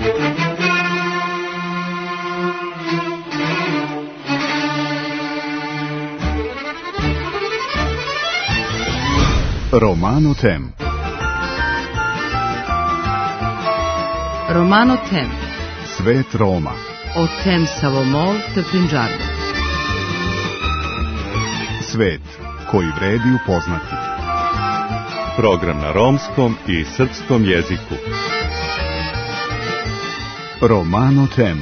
Romano Tem. Romano Tem. Svet Roma. O tem Savomol te Punjab. Svet koji vredi upoznati. Program na romskom i srpskom jeziku. Romano Tem.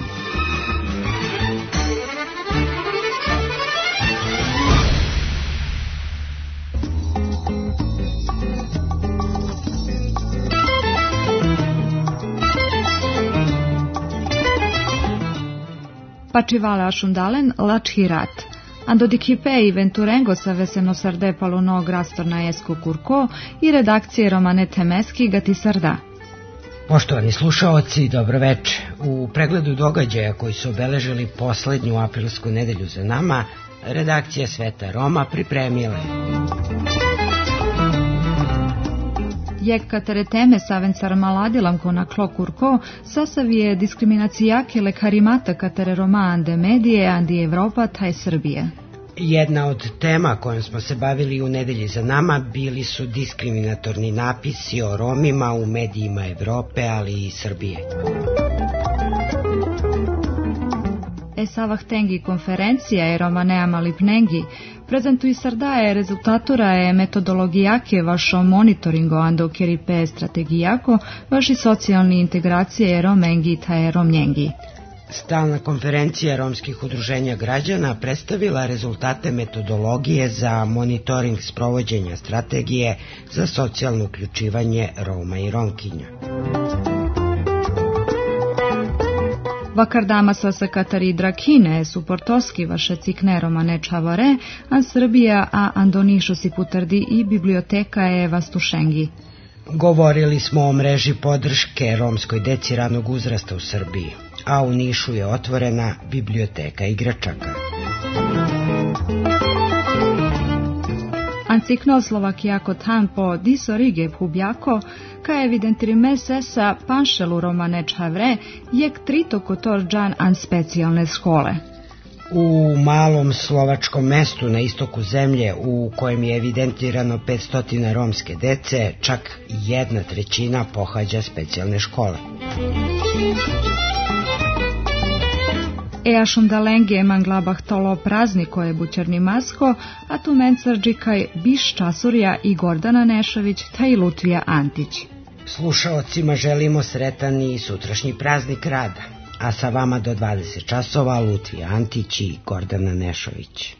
Pačivala Šundalen, Lačhirat. Ando di Kipei Venturengo savese nosarde palunog rastorna esku kurko i redakcije Romane Temeski gati sarda. Poštovani slušaoci, dobro veče. U pregledu događaja koji su obeležili poslednju aprilsku nedelju za nama, redakcija Sveta Roma pripremila je. Jek katere teme savencar maladilam kona klokurko, sasavije diskriminacijake lekarimata katere Roma ande medije andi Evropa taj Srbije. Jedna od tema kojom smo se bavili u nedelji za nama bili su diskriminatorni napisi o Romima u medijima Evrope, ali i Srbije. Savah tengi konferencija je Romanea Malipnengi, prezentuji sardaje rezultatura je metodologijake vašo monitoringo ando keripe strategijako, vaši socijalni integracije je Romengi ta je Romnjengi. Stalna konferencija romskih udruženja građana predstavila rezultate metodologije za monitoring sprovođenja strategije za socijalno uključivanje Roma i Romkinja. Vakardama sa Katari Drakine su portoski vaše cikne Romane Čavore, an Srbija a Andonišo si putardi i biblioteka je Vastušengi. Govorili smo o mreži podrške romskoj deci ranog uzrasta u Srbiji, a u Nišu je otvorena biblioteka igračaka. Ancikno Slovakijako tampo disorige pubjako, ka evidentiri sesa panšelu Romane Čavre, jek trito kotor džan an specijalne škole. U malom slovačkom mestu na istoku zemlje, u kojem je evidentirano 500 romske dece, čak 1/3 pohađa specijalne škole. Ea Šundalenge manglabah tolo prazniko je bućerni masko, a tu mencarđikaj Biš Časurja i Gordana Nešović, ta i Lutvija Antić. Slušaocima želimo sretan i sutrašnji praznik rada, a sa vama do 20 časova Lutvija Antić i Gordana Nešović.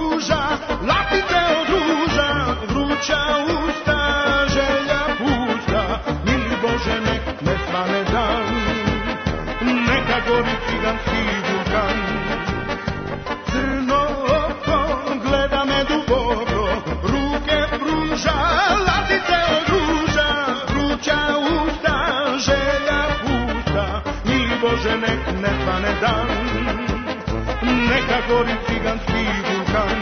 ruža, latice od ruža, vruća usta, želja pusta, mili Bože nek ne svane dan, neka gori ciganski vulkan. Crno oko gleda me duboko, ruke pruža, latice od ruža, vruća usta, želja pusta, mili Bože nek ne svane dan, neka gori ciganski vulkan.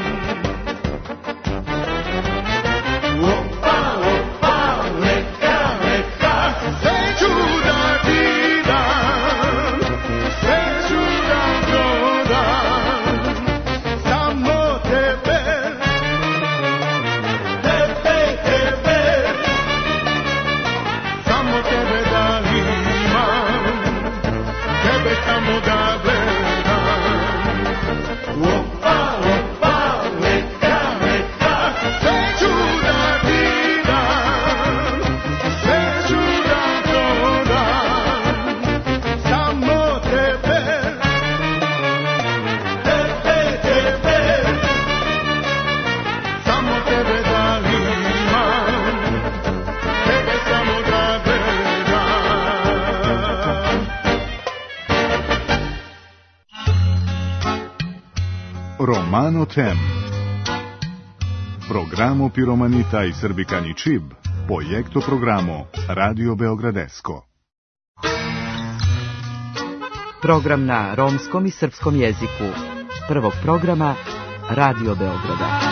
Opa, opa, neka, neka, sve ću da ti dam, sve ću da prodam, samo tebe, tebe, tebe, samo tebe da imam, tebe samo da gledam. Opa, opa, neka, neka, sve ću da ti dam, sve ću da prodam, samo tebe, tebe, tebe, samo tebe da imam, tebe samo da gledam. Romano Tem. Programo Piromanita i Srbikani Čib, projekto programo Radio Beogradesko. Program na romskom i srpskom jeziku. Prvog programa Radio Beograda.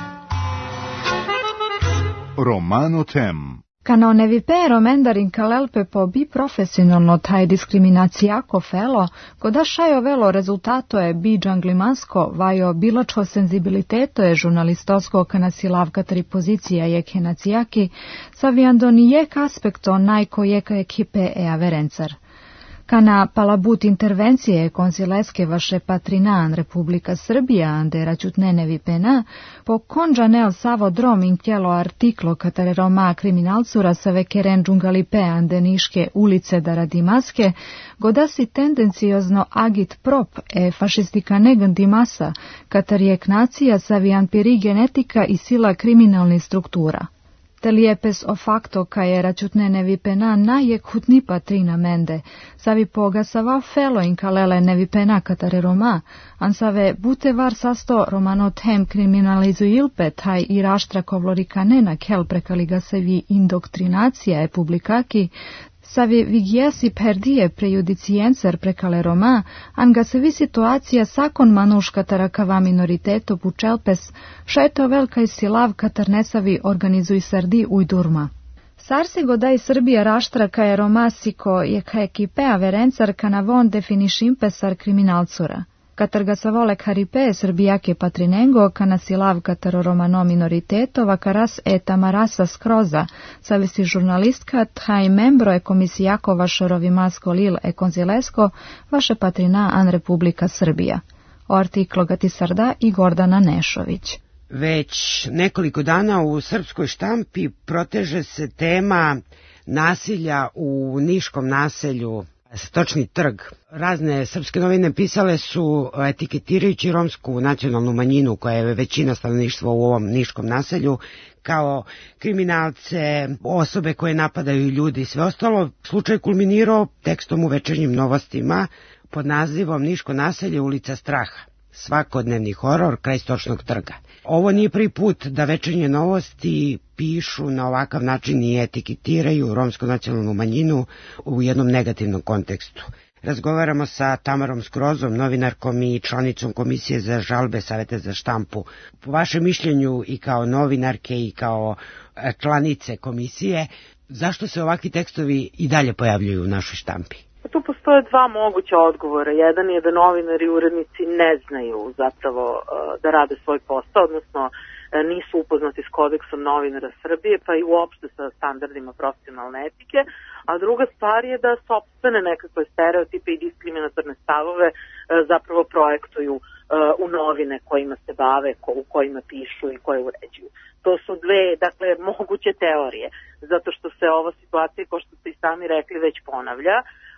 Romano Tem. Ca non ne vi pero mendarin calelpe po bi profesionalno taj diskriminacijako felo, koda šajo velo rezultato je bi džanglimansko, vajo bilačko senzibiliteto je žurnalistosko kanasilavka tri pozicija je kenacijaki, saviando nijek aspekto najko jeka ekipe e averencar. Kana palabut intervencije konsileske vaše patrinan Republika Srbija ande račutnene vipena, po konđanel savo drom in tjelo artiklo katare Roma kriminalcura sa vekeren džungalipe ande niške ulice da radi maske, godasi tendenciozno agit prop e fašistika negan di masa, katar je nacija savijan piri genetika i sila kriminalnih struktura. Telijepes o facto ca era ciutnene vipena najek hutni patrina mende, savi poga sava felo in calele nevipena catare Roma, ansave bute var sasto Romano Tem criminalizuilpe tai i raštra kovlorikanena kel prekaliga sevi indoktrinacija e publikaki, savi vigiesi perdie prejudiciencer prekale Roma, anga se vi situacija sakon manuška tarakava minoriteto pučelpes, šeto velkaj silav katar nesavi organizuj sardi ujdurma. Sarsigo da i Srbija raštra ka je Romasiko je ka ekipe averencar ka na von definišimpesar kriminalcura. Katar ga sa vole haripe srbijake patrinengo, ka nasilav katar romano minoritetova, karas eta marasa skroza, savisi žurnalistka, taj membro e komisijako vaše rovimasko lil e konzilesko, vaše patrina an Republika Srbija. O artiklo Gatisarda i Gordana Nešović. Već nekoliko dana u srpskoj štampi proteže se tema nasilja u niškom naselju Stočni trg. Razne srpske novine pisale su etiketirajući romsku nacionalnu manjinu koja je većina stanovništva u ovom niškom naselju kao kriminalce, osobe koje napadaju ljudi i sve ostalo. Slučaj kulminirao tekstom u Večernjim novostima pod nazivom Niško naselje, ulica straha. Svakodnevni horor kraj Stočnog trga. Ovo nije prvi put da Večernje novosti pišu na ovakav način i etiketiraju romsku nacionalnu manjinu u jednom negativnom kontekstu. Razgovaramo sa Tamarom Skrozom, novinarkom i članicom Komisije za žalbe Saveta za štampu. Po vašem mišljenju i kao novinarke i kao članice komisije, zašto se ovakvi tekstovi i dalje pojavljuju u našoj štampi? Tu postoje dva moguća odgovora. Jedan je da novinari i urednici ne znaju zapravo da rade svoj posao, odnosno nisu upoznati s kodeksom novinara Srbije, pa i uopšte sa standardima profesionalne etike, a druga stvar je da sopstvene nekakve stereotipe i diskriminatorne stavove zapravo projektuju u novine kojima se bave, u kojima pišu i koje uređuju. To su dve, dakle, moguće teorije, zato što se ova situacija, kao što ste i sami rekli, već ponavlja,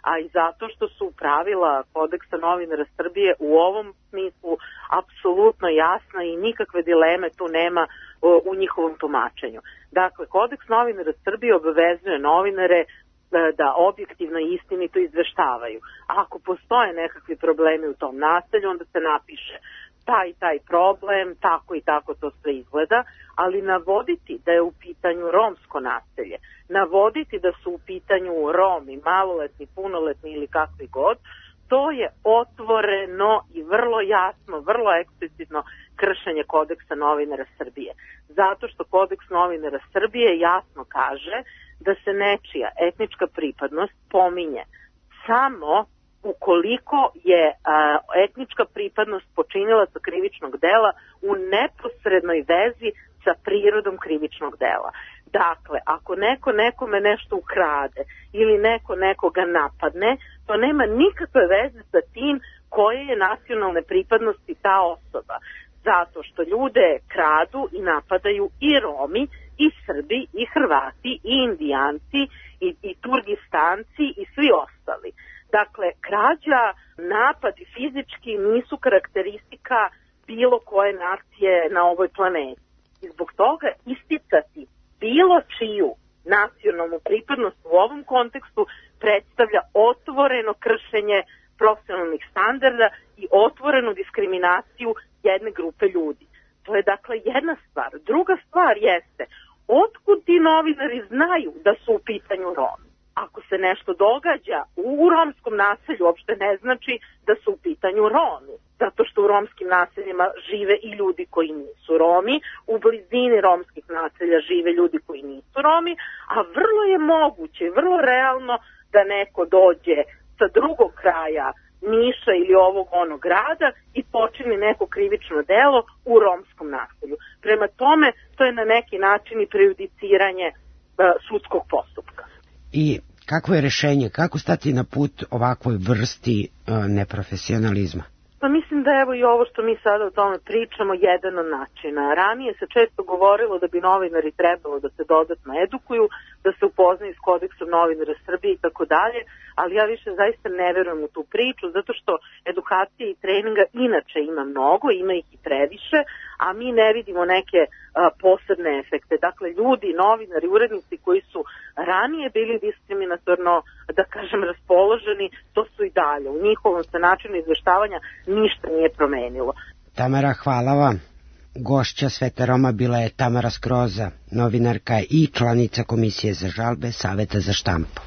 a i zato što su pravila Kodeksa novinara Srbije u ovom smislu apsolutno jasna i nikakve dileme tu nema u njihovom tumačenju. Dakle, Kodeks novinara Srbije obavezuje novinare da objektivno i istinito izveštavaju. Ako postoje nekakvi problemi u tom naselju, onda se napiše taj problem, tako i tako to sve izgleda, ali navoditi da je u pitanju romsko naselje, navoditi da su u pitanju Romi, maloletni, punoletni ili kakvi god, to je otvoreno i vrlo jasno, vrlo eksplicitno kršenje Kodeksa novinara Srbije. Zato što Kodeks novinara Srbije jasno kaže da se nečija etnička pripadnost pominje samo ukoliko je etnička pripadnost počinilaca krivičnog dela u neposrednoj vezi sa prirodom krivičnog dela. Dakle, ako neko nekome nešto ukrade ili neko nekoga napadne, to nema nikakve veze sa tim koje je nacionalne pripadnosti ta osoba. Zato što ljude kradu i napadaju i Romi, i Srbi, i Hrvati, i Indijanci, i Turgistanci i svi ostali. Dakle, krađa, napad i fizički nisu karakteristika bilo koje nacije na ovoj planeti. I zbog toga isticati bilo čiju nacionalnu pripadnost u ovom kontekstu predstavlja otvoreno kršenje profesionalnih standarda i otvorenu diskriminaciju jedne grupe ljudi. To je dakle jedna stvar. Druga stvar jeste, otkud ti novinari znaju da su u pitanju Romi? Ako se nešto događa u romskom naselju, uopšte ne znači da su u pitanju Romi. Zato što u romskim naseljima žive i ljudi koji nisu Romi, u blizini romskih naselja žive ljudi koji nisu Romi, a vrlo je moguće, vrlo realno da neko dođe sa drugog kraja Niša ili ovog onog grada i počini neko krivično delo u romskom naselju. Prema tome, to je na neki način i prejudiciranje sudskog postupka. I kakvo je rešenje, kako stati na put ovakvoj vrsti neprofesionalizma? Pa mislim da evo i ovo što mi sada o tome pričamo jedan od načina. Ranije se često govorilo da bi novinari trebalo da se dodatno edukuju, da se upoznaju s Kodeksom novinara Srbije i tako dalje, ali ja više zaista ne verujem u tu priču, zato što edukacije i treninga inače ima mnogo, ima ih i previše, a mi ne vidimo neke posebne efekte. Dakle, ljudi, novinari, urednici koji su ranije bili diskriminatorno, da kažem, raspoloženi, to su i dalje. U njihovom se načinu izveštavanja ništa nije promenilo. Tamara, hvala vam. Gošća Sveta Roma bila je Tamara Skroza, novinarka i članica Komisije za žalbe Saveta za štampu.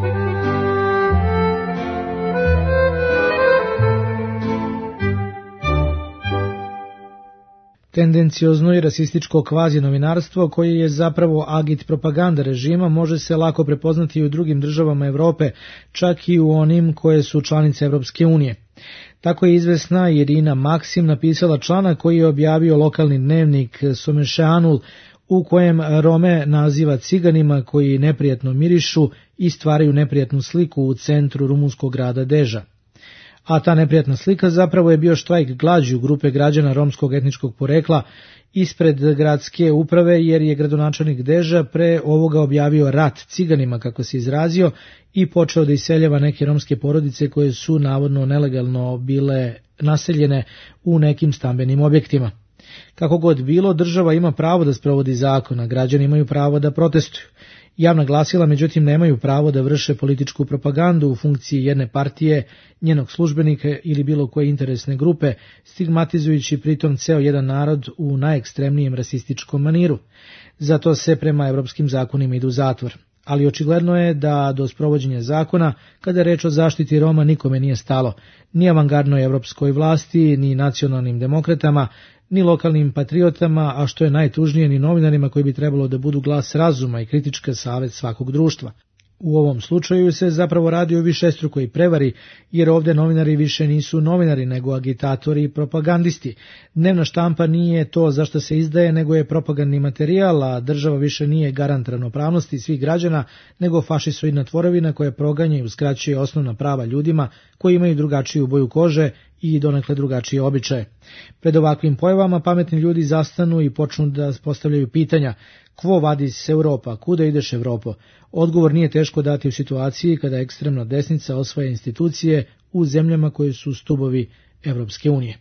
Tendenciozno i rasističko kvazi novinarstvo, koje je zapravo agit propaganda režima, može se lako prepoznati i u drugim državama Evrope, čak i u onim koje su članice Evropske unije. Tako je izvesna Irina Maksim napisala članak koji je objavio lokalni dnevnik Somešanul, u kojem Rome naziva ciganima koji neprijatno mirišu i stvaraju neprijatnu sliku u centru rumunskog grada Deža. A ta neprijatna slika zapravo je bio štrajk glađu grupe građana romskog etničkog porekla ispred gradske uprave, jer je gradonačelnik Deža pre ovoga objavio rat ciganima, kako se izrazio, i počeo da iseljava neke romske porodice koje su navodno nelegalno bile naseljene u nekim stambenim objektima. Kako god bilo, država ima pravo da sprovodi zakon, a građani imaju pravo da protestuju. Javna glasila, međutim, nemaju pravo da vrše političku propagandu u funkciji jedne partije, njenog službenika ili bilo koje interesne grupe, stigmatizujući pritom ceo jedan narod u najekstremnijem rasističkom maniru. Zato se prema evropskim zakonima ide u zatvor. Ali očigledno je da do sprovođenja zakona, kada je reč o zaštiti Roma, nikome nije stalo, ni avangardnoj evropskoj vlasti, ni nacionalnim demokratama, ni lokalnim patriotama, a što je najtužnije, ni novinarima koji bi trebalo da budu glas razuma i kritička savjet svakog društva. U ovom slučaju se zapravo radi o višestrukoj prevari, jer ovde novinari više nisu novinari, nego agitatori i propagandisti. Dnevna štampa nije to za što se izdaje, nego je propagandni materijal, a država više nije garant ravnopravnosti svih građana, nego fašisoidna tvorevina koja proganja i uskraćuje osnovna prava ljudima koji imaju drugačiju boju kože i donekle drugačije običaje. Pred ovakvim pojavama pametni ljudi zastanu i počnu da postavljaju pitanja: Quo vadis Europa, kuda ideš Evropo? Odgovor nije teško dati u situaciji kada ekstremna desnica osvaja institucije u zemljama koje su stubovi Evropske unije.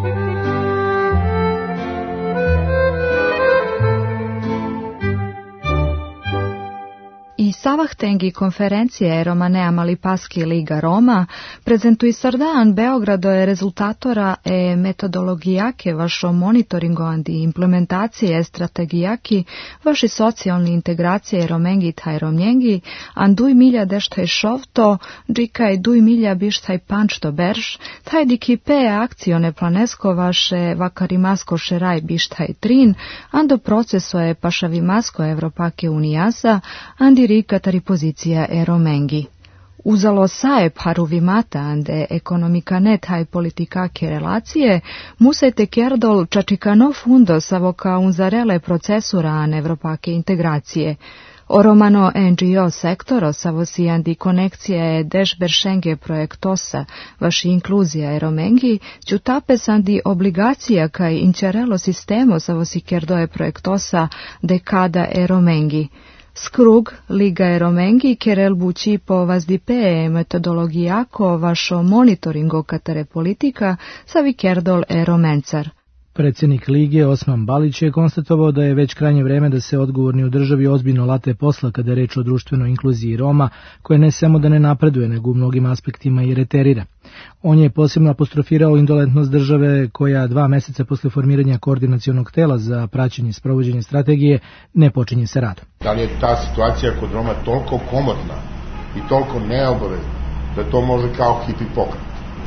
I Savahtengi konferencije Romanea Malipaski Liga Roma prezentui sardan Beogrado je rezultatora e metodologijake vašo monitoringovandi i implementacije strategijaki vaši socijalni integracije romengi taj romnjengi an duj milja deštaj šovto džikaj duj milja bištaj pančto berš taj dikipe akcione planesko vaše vakarimasko šeraj bištaj trin ando proceso je pašavimasko Evropake unijasa andi rikatari pozicija e romengi. Uzalo sae paruvimata ande ekonomika ne taj politikake relacije, musete kerdol čačikano fundo savoka unzarele procesura an Evropake integracije. O romano NGO sektoro savosijandi konekcije dešberšenge projektosa vaši inkluzija e romengi, ćutapesandi obligacija kaj inčarelo sistemo savosi kerdoje projektosa dekada e romengi. Skrug, Liga e romengi, kerel bući po vazdipe metodologijako vašo monitoringo katare politika savi kerdol e romencar. Predsjednik Lige Osman Balić je konstatovao da je već krajnje vreme da se odgovorni u državi ozbiljno late posla kada je reč o društvenoj inkluziji Roma, koja ne samo da ne napreduje, nego u mnogim aspektima i reterira. On je posebno apostrofirao indolentnost države koja 2 meseca posle formiranja koordinacionog tela za praćenje i sprovođenje strategije ne počinje sa radom. Da li je ta situacija kod Roma toliko komodna i toliko neobavezna da to može kao hipi pokret?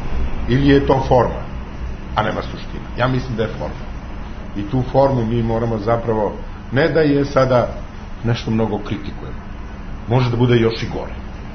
Ili je to forma, a nema suština? Ja mislim da je forma. I tu formu mi moramo zapravo, ne da je sada nešto mnogo kritikujemo, može da bude još i gore.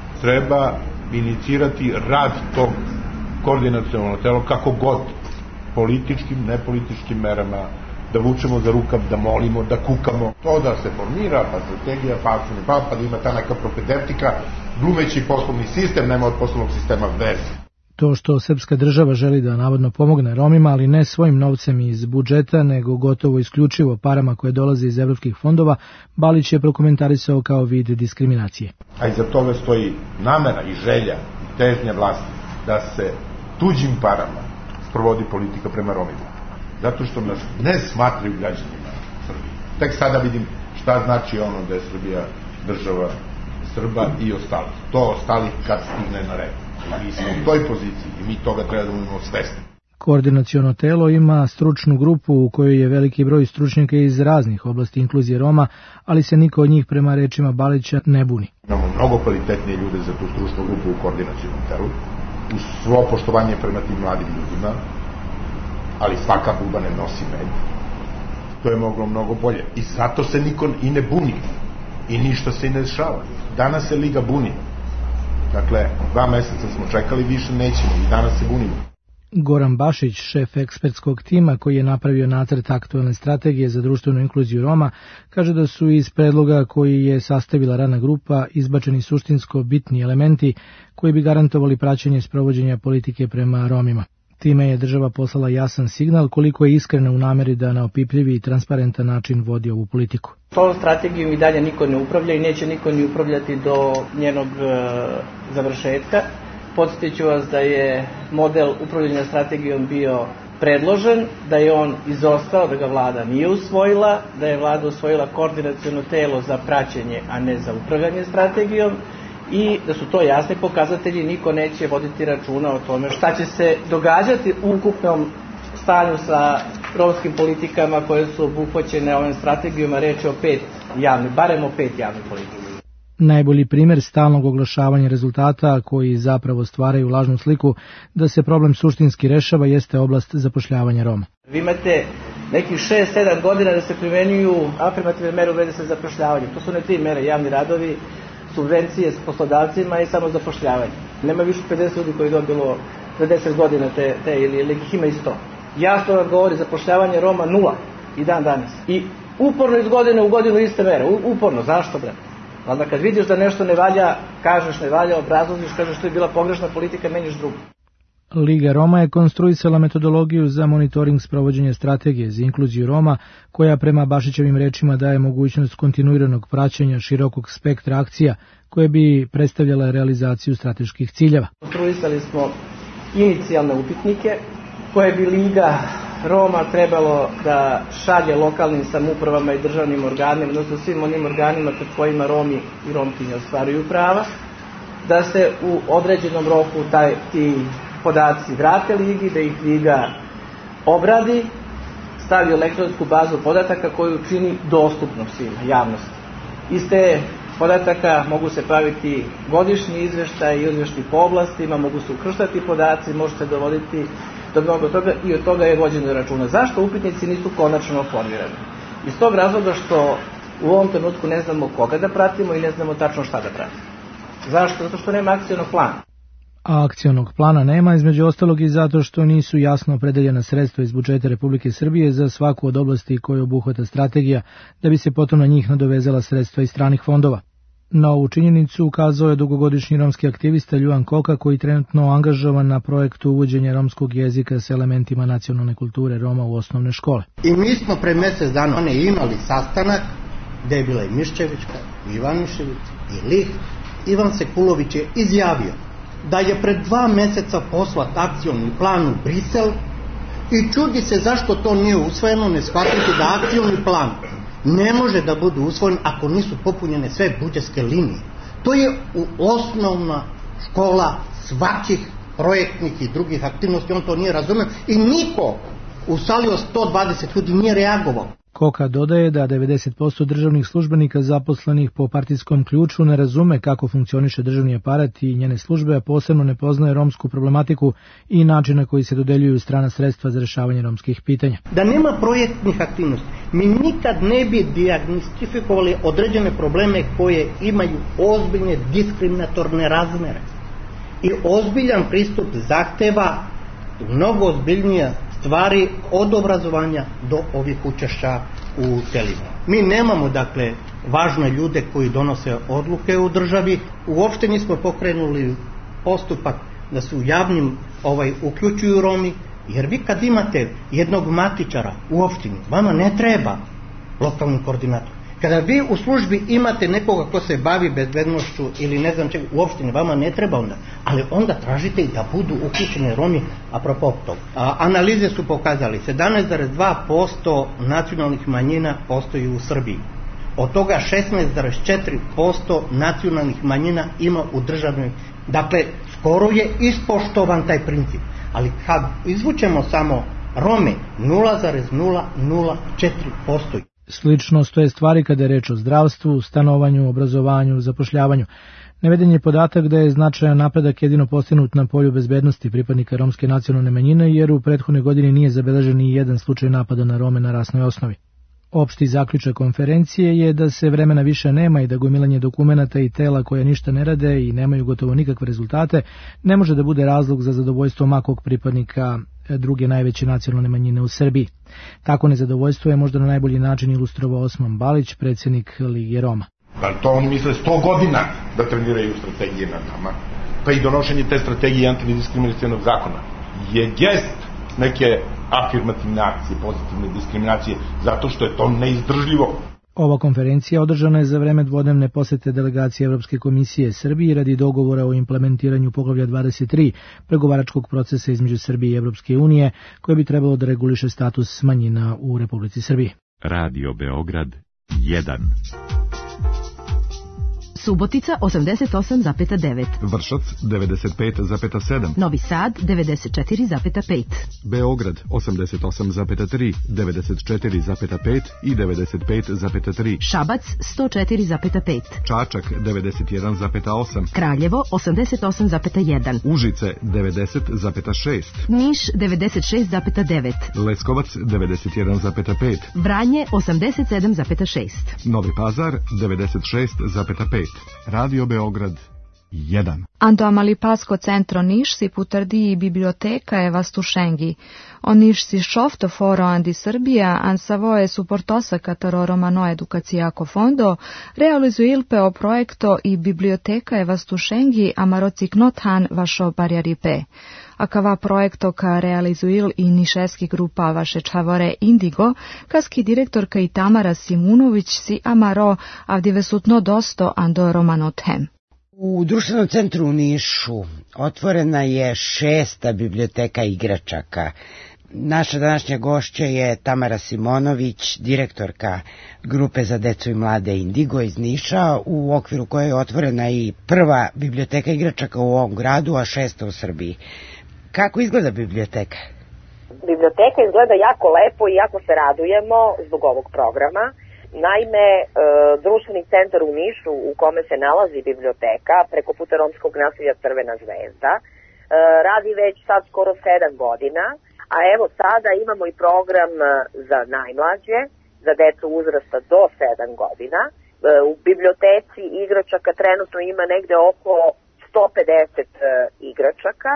Treba inicirati rad tog koordinacionalnog tela kako god, političkim, nepolitičkim merama, da vučemo za rukav, da molimo, da kukamo. To da se formira, pa strategija, pa da ima ta neka propedeutika, glumeći poslovni sistem, nema od poslovnog sistema veze. To što srpska država želi da navodno pomogne Romima, ali ne svojim novcem iz budžeta, nego gotovo isključivo parama koje dolaze iz evropskih fondova, Balić je prokomentarisao kao vid diskriminacije. A iza toga stoji namera i želja i težnja vlasti da se tuđim parama sprovodi politika prema Romima. Zato što nas ne smatraju građanima Srbije. Tek sada vidim šta znači ono da je Srbija država Srba i ostalih. To ostalih kad stigne na red. Mi smo u toj poziciji i mi toga treba da budemo svesni. Koordinaciono telo ima stručnu grupu u kojoj je veliki broj stručnjaka iz raznih oblasti inkluzije Roma, ali se niko od njih prema rečima Balića ne buni. Imamo mnogo kvalitetnije ljude za tu stručnu grupu u koordinacionom telu, uz svo poštovanje prema tim mladim ljudima, ali svaka buba ne nosi med. To je moglo mnogo bolje. I zato se niko i ne buni. I ništa se i ne dešava. Danas se Liga buni. Dakle, 2 meseca smo čekali, više nećemo i danas se bunimo. Goran Bašić, šef ekspertskog tima koji je napravio nacrt aktualne strategije za društvenu inkluziju Roma, kaže da su iz predloga koji je sastavila radna grupa izbačeni suštinsko bitni elementi koji bi garantovali praćenje sprovođenja politike prema Romima. Time je država poslala jasan signal koliko je iskrena u nameri da na opipljivi i transparentan način vodi ovu politiku. Ovom strategijom i dalje niko ne upravlja i neće niko ni upravljati do njenog završetka. Podsjetit ću vas da je model upravljanja strategijom bio predložen, da je on izostao, da ga vlada nije usvojila, da je vlada usvojila koordinaciono telo za praćenje, a ne za upravljanje strategijom, i da su to jasni pokazatelji, niko neće voditi računa o tome šta će se događati u ukupnom stanju sa romskim politikama koje su obuhvaćene ovim strategijama. Reč je o 5 javnih, barem o 5 javnih politika. Najbolji primjer stalnog oglašavanja rezultata koji zapravo stvaraju lažnu sliku da se problem suštinski rešava jeste oblast zapošljavanja Roma. Vi imate nekih 6-7 godina da se primenjuju afirmativne mere u vezi sa zapošljavanjem. To su ne 3 mere, javni radovi, subvencije s poslodavcima i samo zapošljavanje. Nema više 50 ljudi koji je dobilo za 10 godina te ili ih ima i 100. Jasno vam govori zapošljavanje Roma 0 i dan danas. I uporno iz godine u godinu iste mere. Uporno, zašto bre? Onda kad vidiš da nešto ne valja, kažeš ne valja, obrazložiš, kažeš što je bila pogrešna politika, meniš drugu. Liga Roma je konstruisala metodologiju za monitoring sprovođenja strategije za inkluziju Roma, koja prema Bašićevim rečima daje mogućnost kontinuiranog praćenja širokog spektra akcija koje bi predstavljale realizaciju strateških ciljeva. Konstruisali smo inicijalne upitnike koje bi Liga Roma trebalo da šalje lokalnim samoupravama i državnim organima, odnosno svim onim organima pred kojima Romi i Romkinje ostvaruju prava, da se u određenom roku ti podaci vrate Ligi, da ih Liga obradi, stavi u elektronsku bazu podataka koju čini dostupnom svima, javnosti. Iz te podataka mogu se praviti godišnji izveštaj i izveštaj po oblastima, mogu se ukrštati podaci, može se dovoditi do mnogo toga i od toga je vođeno računa. Zašto upitnici nisu konačno formirani? Iz tog razloga što u ovom trenutku ne znamo koga da pratimo i ne znamo tačno šta da pratimo. Zašto? Zato što nema akcionog plana. A akcionog plana nema, između ostalog i zato što nisu jasno opredeljena sredstva iz budžeta Republike Srbije za svaku od oblasti koju obuhvata strategija, da bi se potom na njih nadovezala sredstva iz stranih fondova. Na ovu činjenicu ukazao je dugogodišnji romski aktivista Ljuan Koka, koji trenutno angažovan na projektu uvođenja romskog jezika s elementima nacionalne kulture Roma u osnovne škole. I mi smo pre mjesec dana imali sastanak gde je bila i Miščevićka, i Ivanišević, i Lih. Ivan Sekulović je izjavio da je pred 2 meseca poslat akcioni plan u Brisel i čudi se zašto to nije usvojeno, ne shvatiti da akcioni plan ne može da bude usvojen ako nisu popunjene sve budžetske linije. To je osnovna škola svakih projektnih i drugih aktivnosti, on to nije razumio i niko u sali od 120 ljudi nije reagovao. Koka dodaje da 90% državnih službenika zaposlenih po partijskom ključu ne razume kako funkcioniše državni aparat i njene službe, a posebno ne poznaje romsku problematiku i način na koji se dodeljuju strana sredstva za rešavanje romskih pitanja. Da nema projektnih aktivnosti, mi nikad ne bi dijagnostifikovali određene probleme koje imaju ozbiljne diskriminatorne razmere. I ozbiljan pristup zahteva mnogo ozbiljnije stvari od obrazovanja do ovih učešća u telima. Mi nemamo, dakle, važne ljude koji donose odluke u državi. Uopšte nismo pokrenuli postupak da se u javnim uključuju Romi, jer vi kad imate jednog matičara u opštini, vama ne treba lokalni koordinator. Kada vi u službi imate nekoga ko se bavi bezbednošću ili ne znam čega u opštini, vama ne treba onda, ali onda tražite i da budu uključeni Romi apropo toga. Analize su pokazali 17,2% nacionalnih manjina postoji u Srbiji. Od toga 16,4% nacionalnih manjina ima u državnoj. Dakle, skoro je ispoštovan taj princip. Ali kad izvučemo samo Rome, 0,004%. Slično stoje stvari kada je reč o zdravstvu, stanovanju, obrazovanju, zapošljavanju. Naveden je podatak da je značajan napredak jedino postignut na polju bezbednosti pripadnika romske nacionalne manjine, jer u prethodnoj godini nije zabeležen ni jedan slučaj napada na Rome na rasnoj osnovi. Opšti zaključak konferencije je da se vremena više nema i da gomilanje dokumenata i tela koja ništa ne rade i nemaju gotovo nikakve rezultate ne može da bude razlog za zadovoljstvo makog pripadnika druge najveće nacionalne manjine u Srbiji. Tako nezadovoljstvo je možda na najbolji način ilustrovao Osman Balić, predsjednik Lige Roma. Pa to oni misle 100 godina da treniraju strategije na nama. Pa i donošenje te strategije antidiskriminacionog zakona je gest neke afirmativne akcije, pozitivne diskriminacije, zato što je to neizdržljivo. Ova konferencija održana je za vreme dvodnevne posete delegacije Evropske komisije Srbiji radi dogovora o implementiranju poglavlja 23 pregovaračkog procesa između Srbije i Evropske unije, koje bi trebalo da reguliše status manjina u Republici Srbiji. Radio Beograd 1. Subotica 88,9. Vršac 95,7. Novi Sad 94,5. Beograd 88,3, 94,5 i 95,3. Šabac 104,5. Čačak 91,8. Kraljevo 88,1. Užice 90,6. Niš 96,9. Leskovac 91,5. Vranje 87,6. Novi Pazar 96,5. Radio Beograd 1. Ando Amalipasko centro Niš si putardi i biblioteka e vastušengi. O Niš si šofto foro andi Srbija, an savoje suportosa kataro romano edukacijako fondo, realizuje ilpe o projekto i biblioteka e vastušengi amarocik nothan vašo barjaripe. Akava projekto ka realizuil i nišeski grupa vaše čavore Indigo, kaski direktorka i Tamara Simunović si amaro avdivesutno dosto ando romanotem. U društvenom centru u Nišu otvorena je 6. biblioteka igračaka. Naša današnja gošća je Tamara Simonović, direktorka grupe za decu i mlade Indigo iz Niša, u okviru koje je otvorena i prva biblioteka igračaka u ovom gradu, a 6. u Srbiji. Kako izgleda biblioteka? Biblioteka izgleda jako lepo i jako se radujemo zbog ovog programa. Naime, društveni centar u Nišu u kome se nalazi biblioteka preko puta romskog naselja Crvena zvezda radi već sad skoro 7 godina, a evo sada imamo i program za najmlađe, za decu uzrasta do 7 godina. U biblioteci igračaka trenutno ima negde oko 150 igračaka.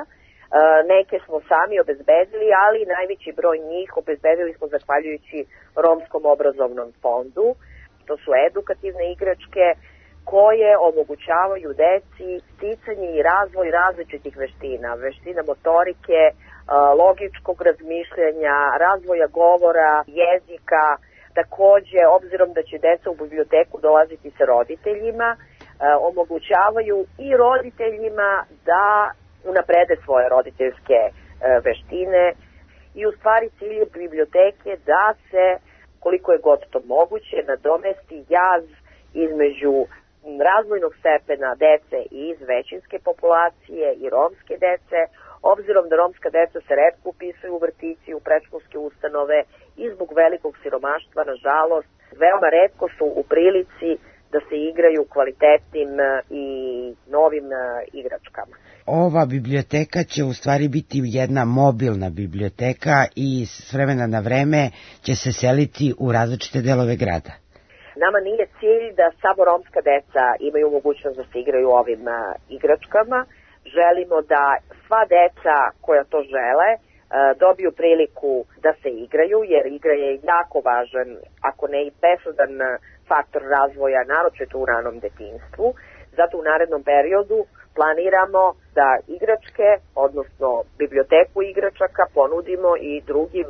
Neke smo sami obezbedili, ali najveći broj njih obezbedili smo zahvaljujući Romskom obrazovnom fondu. To su edukativne igračke koje omogućavaju deci sticanje i razvoj različitih veština. Veština motorike, logičkog razmišljanja, razvoja govora, jezika. Takođe, obzirom da će deca u biblioteku dolaziti sa roditeljima, omogućavaju i roditeljima da unaprede svoje roditeljske veštine i u stvari cilj je biblioteke da se, koliko je god to moguće, nadomesti jaz između razvojnog stepena dece iz većinske populacije i romske dece, obzirom da romska deca se retko upisuju u vrtići, u predškolske ustanove i zbog velikog siromaštva, nažalost, veoma retko su u prilici da se igraju kvalitetnim i novim igračkama. Ova biblioteka će u stvari biti jedna mobilna biblioteka i s vremena na vreme će se seliti u različite delove grada. Nama nije cilj da samo romska deca imaju mogućnost da se igraju ovim igračkama. Želimo da sva deca koja to žele dobiju priliku da se igraju, jer igra je jako važan, ako ne i presudan faktor razvoja, naročito u ranom detinjstvu. Zato u narednom periodu planiramo da igračke, odnosno biblioteku igračaka, ponudimo i drugim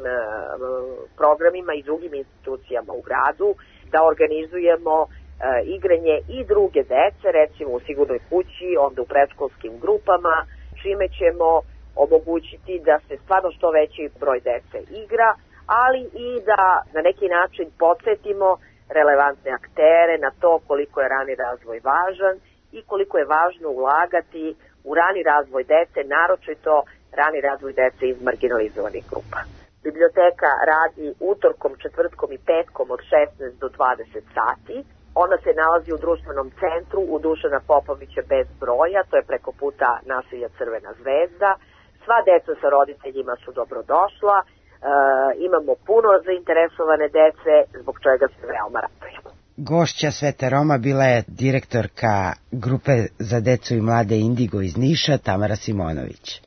programima i drugim institucijama u gradu, da organizujemo igranje i druge dece, recimo u sigurnoj kući, onda u predškolskim grupama, čime ćemo omogućiti da se stvarno što veći broj dece igra, ali i da na neki način podsjetimo relevantne aktere na to koliko je rani razvoj važan i koliko je važno ulagati u rani razvoj dece, naročito rani razvoj dece iz marginalizovanih grupa. Biblioteka radi utorkom, četvrtkom i petkom od 16 do 20 sati. Ona se nalazi u društvenom centru u Dušana Popovića bez broja, to je preko puta naselja Crvena zvezda. Sva deca sa roditeljima su dobrodošla, imamo puno zainteresovane dece, zbog čega se veoma radujemo. Gošća Sveta Roma bila je direktorka grupe za decu i mlade Indigo iz Niša, Tamara Simonović.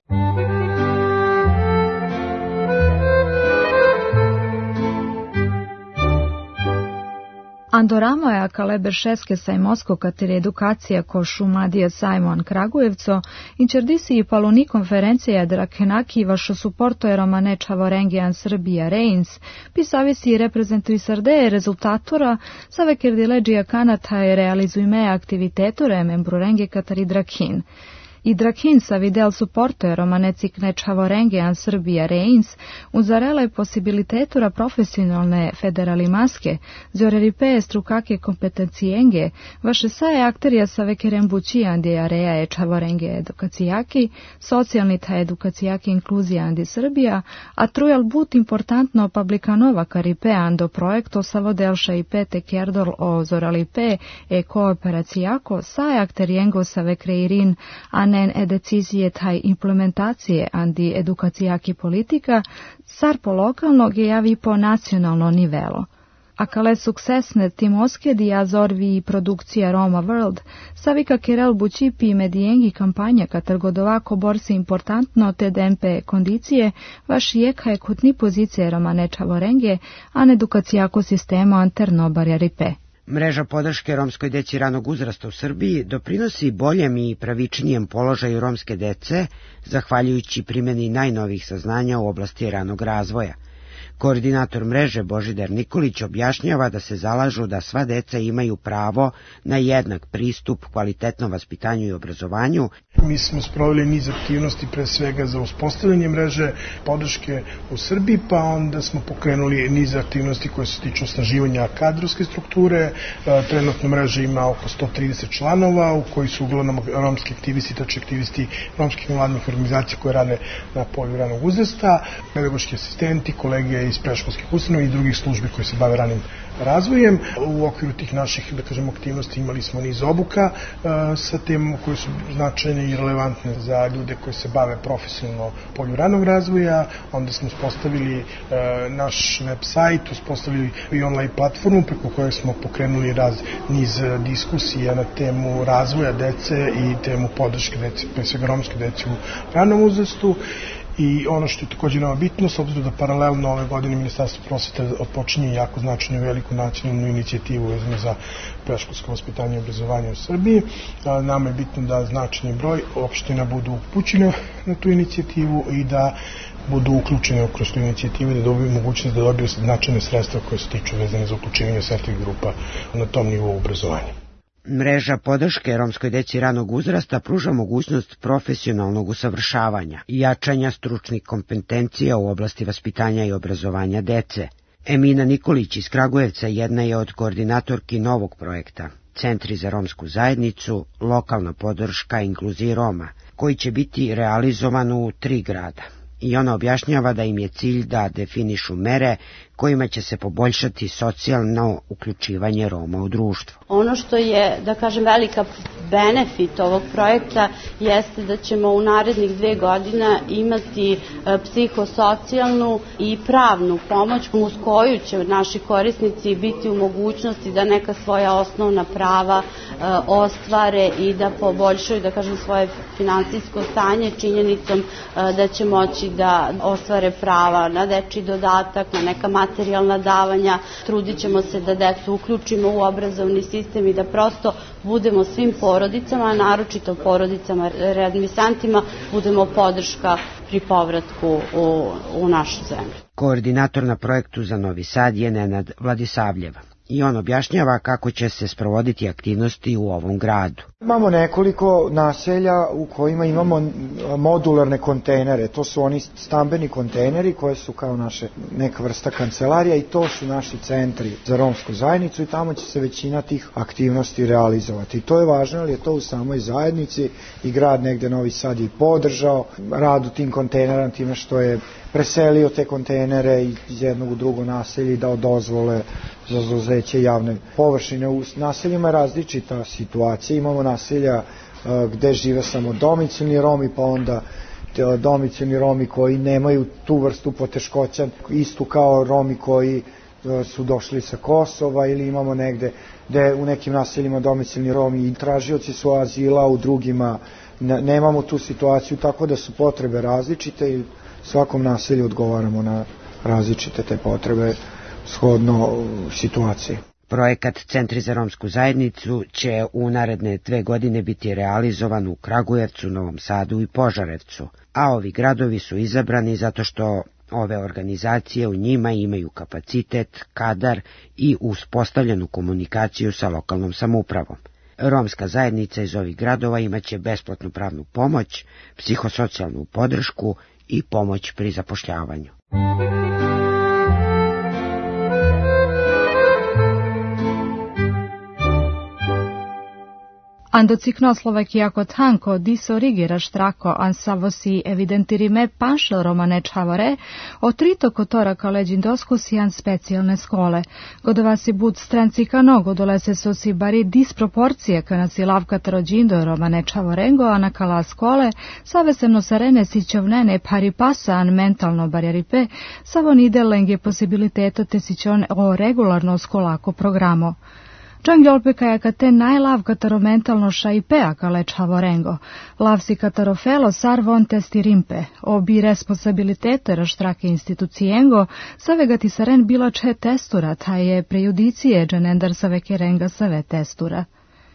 Andoramo je akale Beršeske sajmosko kateri edukacija ko šumadija sajmon Kragujevco, inčerdisi i paluni konferencija drakenaki vašo suporto je romane čavorengijan Srbija Reins, pisavisi i reprezentuj sardeje rezultatora, save kerdileđija kanata je realizujme aktiviteture membrurengi katari drakin. I drakin sa videl suporto romanecik nečavorengean Srbija Reins uzarele posibilitetura profesionalne federali maske, zoreripe strukake kompetencijenge, vaše saje akterija sa vekerem bućijandi area je čavorenge edukacijaki, socijalni ta edukacijaki inkluzijandi Srbija, a trujal but importantno publikanova karipe ando projekto sa vodelša i pete kerdol o zoralipe e kooperacijako saje akterijengo sa vekreirin, a e decisije taj implementacije andi edukacijaki politika, sar po lokalnog je javi po nacionalno nivelo. A kale suksesne timoskedi azorvi i produkcija Roma World, savika kerel bučipi medijengi kampanja katargodovako borsi importantno te dempe kondicije, vaš jeka je kutni pozicije Romane Čavorenge, a ne edukacijako sistema anterno barjaripe. Mreža podrške romskoj deci ranog uzrasta u Srbiji doprinosi boljem i pravičnijem položaju romske dece, zahvaljujući primjeni najnovijih saznanja u oblasti ranog razvoja. Koordinator mreže Božidar Nikolić objašnjava da se zalažu da sva deca imaju pravo na jednak pristup kvalitetnom vaspitanju i obrazovanju. Mi smo sproveli niz aktivnosti pre svega za uspostavljanje mreže podrške u Srbiji, pa onda smo pokrenuli niz aktivnosti koje se tiču osnaživanja kadrovske strukture. Trenutno mreža ima oko 130 članova u koji su uglavnom romski aktivisti, tači aktivisti romskih mladih organizacija koje rade na polju ranog uzrasta, pedagoški asistenti, kolege iz predškolskih ustanova i drugih službi koji se bave ranim razvojem. U okviru tih naših, aktivnosti imali smo niz obuka sa temama koje su značajne i relevantne za ljude koji se bave profesionalno polju ranog razvoja. Onda smo uspostavili naš web sajt, uspostavili i online platformu preko koje smo pokrenuli niz diskusija na temu razvoja dece i temu podrške dece, pre svega romske dece u ranom uzrastu. I ono što je također nama bitno, s obzirom da paralelno ove godine Ministarstvo prosvete odpočinje jako značajnu i veliku nacionalnu inicijativu vezano za predškolsko vaspitanje i obrazovanje u Srbiji, nama je bitno da značajni broj opština budu upućene na tu inicijativu i da budu uključene kroz tu inicijativu i da dobiju mogućnost da dobiju značajne sredstva koje se tiču vezane za uključivanje osetljivih grupa na tom nivou obrazovanja. Mreža podrške romskoj deci ranog uzrasta pruža mogućnost profesionalnog usavršavanja i jačanja stručnih kompetencija u oblasti vaspitanja i obrazovanja dece. Emina Nikolić iz Kragujevca jedna je od koordinatorki novog projekta, Centri za romsku zajednicu, lokalna podrška inkluziji Roma, koji će biti realizovan u 3 grada. I ona objašnjava da im je cilj da definišu mere kojima će se poboljšati socijalno uključivanje Roma u društvo. Ono što je, da kažem, velika benefit ovog projekta jeste da ćemo u narednih 2 godina imati psihosocijalnu i pravnu pomoć uz koju će naši korisnici biti u mogućnosti da neka svoja osnovna prava ostvare i da poboljšaju, da kažem, svoje finansijsko stanje činjenicom da će moći da ostvare prava na dečji dodatak, na neka materijalna davanja. Trudit ćemo se da decu uključimo u obrazovni sistem i da prosto budemo svim porodicama, naročito porodicama readmisantima, budemo podrška pri povratku u našu zemlju. Koordinator na projektu za Novi Sad je Nenad Vladisavljev. I on objašnjava kako će se sprovoditi aktivnosti u ovom gradu. Imamo nekoliko naselja u kojima imamo modularne kontejnere. To su oni stambeni kontejneri koje su kao naše neka vrsta kancelarija i to su naši centri za romsku zajednicu i tamo će se većina tih aktivnosti realizovati. I to je važno jer je to u samoj zajednici i grad negde Novi Sad je podržao rad u tim kontejnerama time što je preselio te kontejnere iz jednog u drugo naselje i dao dozvole za zauzeće javne površine. U naseljima je različita situacija. Imamo naselja gde žive samo domicilni Romi, pa onda domicilni Romi koji nemaju tu vrstu poteškoća, istu kao Romi koji su došli sa Kosova, ili imamo negde gde u nekim naseljima domicilni Romi i tražioci su azila, u drugima nemamo tu situaciju, tako da su potrebe različite i svakom naselju odgovaramo na različite te potrebe shodno situaciji. Projekat Centri za romsku zajednicu će u naredne 2 godine biti realizovan u Kragujevcu, Novom Sadu i Požarevcu, a ovi gradovi su izabrani zato što ove organizacije u njima imaju kapacitet, kadar i uspostavljenu komunikaciju sa lokalnom samoupravom. Romska zajednica iz ovih gradova imaće besplatnu pravnu pomoć, psihosocijalnu podršku i pomoć pri zapošljavanju. Andociknoslovakijako tanko disorigera štrako ansavosi evidentirime panšel romane čavore, otrito kotora kaleđin doskusijan specijalne skole. Godovasi bud strancikano, godolese sosi bari disproporcije kanasi lavkata rođindo romane čavorengo, a na kala skole, saveseno sarene sićovnene pari pasan mentalno barjaripe, savonide lenge posibiliteto te sićon o regularno skolako programo. Džangjolpe kajakate najlav kataromentalno šaipea kale čavorengo, lav si katarofelo sar von testirimpe, obi responsabilitete raštrake institucijengo, savegati saren bila če testura, ta je prejudicije dženendar save kerenga save testura.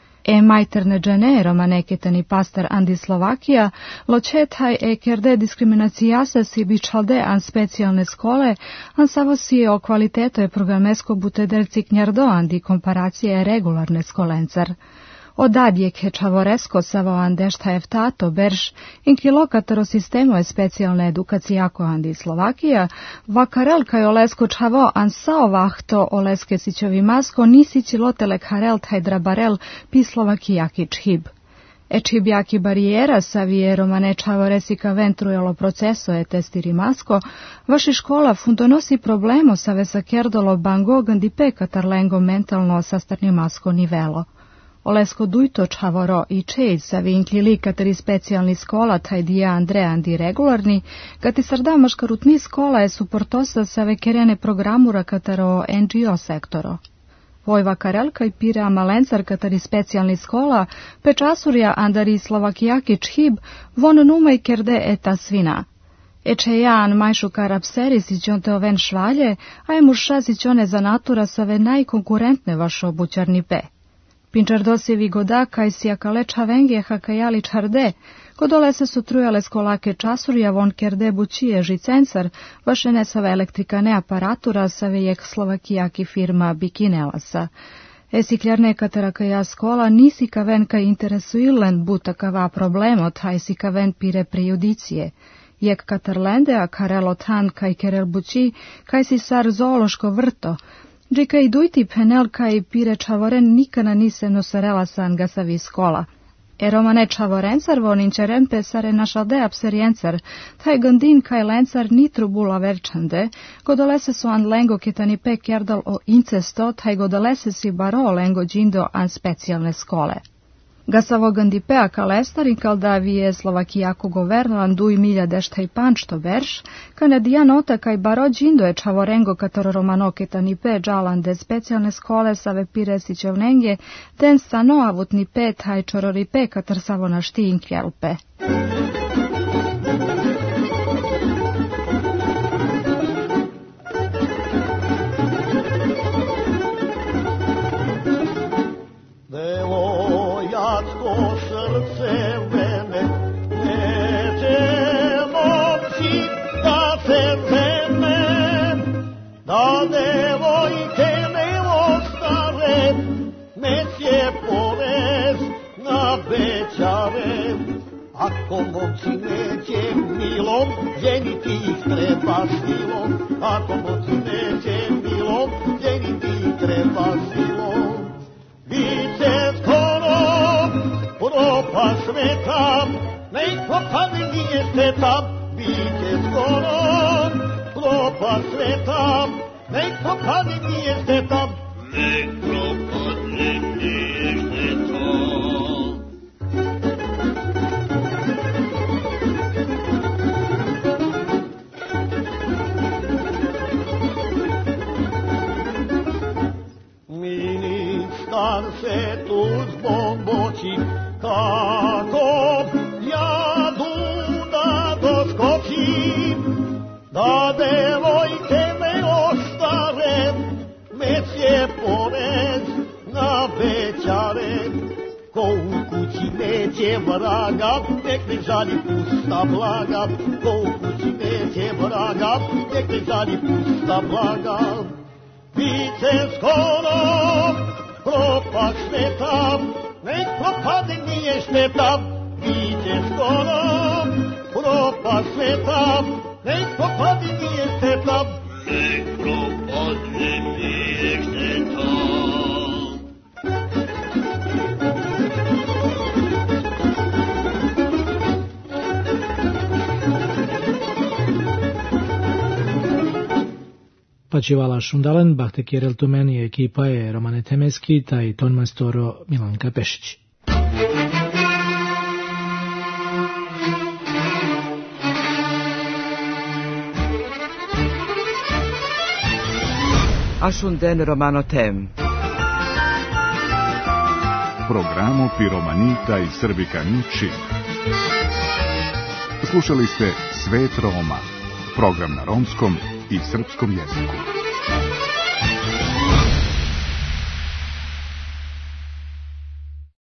Majterne dženero maneketani pastor Andi Slovakija, ločetaj kerde diskriminacijase si bičalde an specijalne skole, an savo si o kvaliteto je programesko butederci knjardo andi komparacije regularne skolencar. Odadje ke čavoresko savo andešta eftato berš, inkilokataro sistemo je specijalne edukacijako andi Slovakija, vakarel kaj olesko čavo an sao vahto oleske sićovi masko nisi cilotele karel taj drabarel pi Slovakijaki čhib. Čibjaki barijera savije romane čavoresika ventrujelo proceso je testiri masko, vaši škola fundonosi problemo save sa kerdolo bango gandipe katarlengo mentalno sastarni masko nivelo. Olesko dujto čavoro i čej sa vinklili kateri specijalni skola taj dija Andreandi regularni, kati sardamaš karutni skola je suportosa sa vekerene programura katero NGO sektoro. Vojva karelka i pire malencar kateri specijalni skola, pečasurja andari Slovakijaki čhib, von numaj kerde eta svina. Čejan majšu karapseri si ćonte oven švalje, a je muša si ćone za natura save najkonkurentne vašo bućarni pe. Pinčardosivi goda kaj si akale čavenge hakajali čarde, kodole se su trujale skolake časurja von kerde bučije žicencar, vaše nesave elektrikane aparatura save jek Slovakijaki firma Bikinelasa. Esikljarne katarakaja skola nisi kaven kaj interesuilen buta kava problemo, taj si kaven pire prejudicije. Jek katarlende a karelo tan kaj kerel buči, kaj si sar zoološko vrto, Džika i dujti penelka i pire čavoren nikana nise nosarela san gasavi skola. Romane čavorencar voninčeren pesare našalde apserijencar, taj gandin kaj lencar nitru bula verčande, godolese su an lengo ketani pek jardal o incesto, taj godolese si baro lengo džindo an specijalne skole. Gasavo gandipea kalestarin kaldavije Slovakijako governo anduj milja dešta i pančto verš, kanadijan ota kaj baro džindo je čavorengo katoro romanoketa ni pe džalande specijalne skole save piresićev nenge, den stano avutni pe taj čorori pe katar savo našti inkjelpe. Ako momci neće milom, ženiti ih treba silom. Ako momci neće milom, ženiti ih treba silom. Biće skoro propast sveta, nek propade nije šteta. Biće skoro propast sveta, nek propade nije šteta. Nek propade nije šteta. Se tu zbog moći, kako ja da doskočim, da devojke me ostare, meć je porez na bećare. Ko u kući neće vraga, nek ne žali pusta blaga. Ko u kući neće vraga, nek ne žali pusta blaga. Biće skoro propast sveta, nek propade nije šteta. Biće skoro propast sveta, nek propade nije šteta. Nek propade nije šteta. Pačivala Šundalen, Bahte Kjerel Tumeni, ekipa je Romane Temeski, taj ton majstoro Milanka Pešić. A Šunden Romano Tem. programu Piromanita i Srbikani Čib. Slušali ste Svet Roma, program na romskom i srpskom jeziku.